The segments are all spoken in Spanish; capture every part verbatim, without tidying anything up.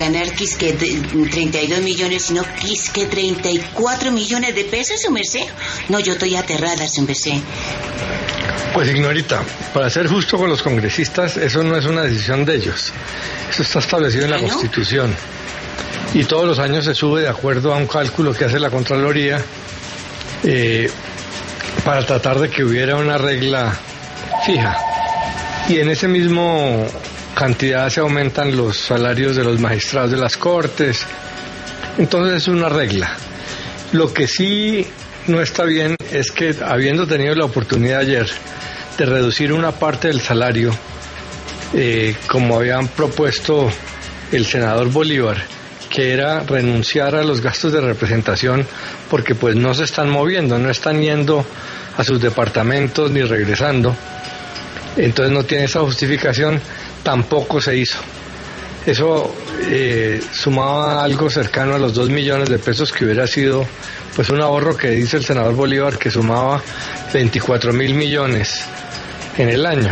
ganar quisque treinta y dos millones, sino quisque treinta y cuatro millones de pesos, su merced. No, yo estoy aterrada, su merced. Pues, Ignorita, para ser justo con los congresistas, eso no es una decisión de ellos. Eso está establecido en la ¿Ah, no? Constitución. Y todos los años se sube de acuerdo a un cálculo que hace la Contraloría eh, para tratar de que hubiera una regla fija. Y en ese mismo cantidad se aumentan los salarios de los magistrados de las Cortes. Entonces es una regla. Lo que sí no está bien es que, habiendo tenido la oportunidad ayer de reducir una parte del salario, eh, como habían propuesto el senador Bolívar, que era renunciar a los gastos de representación, porque pues no se están moviendo, no están yendo a sus departamentos ni regresando, entonces no tiene esa justificación, tampoco se hizo. Eso eh, sumaba algo cercano a los dos millones de pesos, que hubiera sido pues un ahorro que dice el senador Bolívar que sumaba veinticuatro mil millones en el año.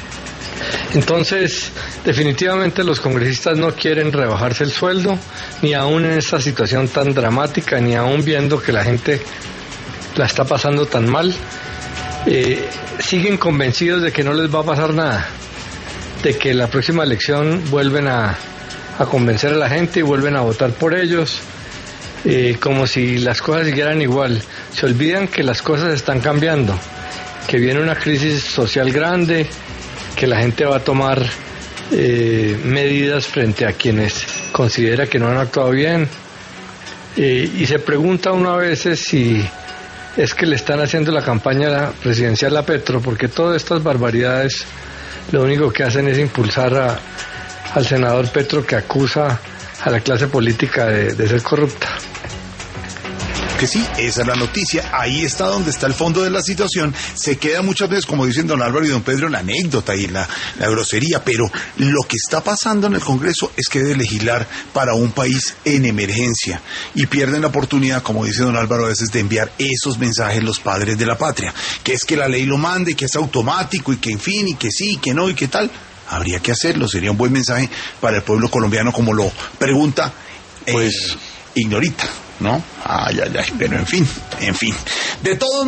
Entonces, definitivamente los congresistas no quieren rebajarse el sueldo, ni aún en esta situación tan dramática, ni aún viendo que la gente la está pasando tan mal. Eh, siguen convencidos de que no les va a pasar nada, de que la próxima elección vuelven a, a convencer a la gente y vuelven a votar por ellos, eh, como si las cosas siguieran igual. Se olvidan que las cosas están cambiando, que viene una crisis social grande, que la gente va a tomar eh, medidas frente a quienes considera que no han actuado bien, eh, y se pregunta uno a veces si es que le están haciendo la campaña presidencial a Petro, porque todas estas barbaridades lo único que hacen es impulsar a, al senador Petro, que acusa a la clase política de, de ser corrupta. Que sí, esa es la noticia, ahí está donde está el fondo de la situación. Se queda muchas veces, como dicen don Álvaro y don Pedro, la anécdota y la, la grosería, pero lo que está pasando en el Congreso es que debe legislar para un país en emergencia, y pierden la oportunidad, como dice don Álvaro a veces, de enviar esos mensajes los padres de la patria, que es que la ley lo mande, y que es automático, y que en fin, y que sí, y que no, y que tal. Habría que hacerlo, sería un buen mensaje para el pueblo colombiano, como lo pregunta eh, pues Ignorita, ¿no? Ay, ay, ay, pero en fin, en fin. De todos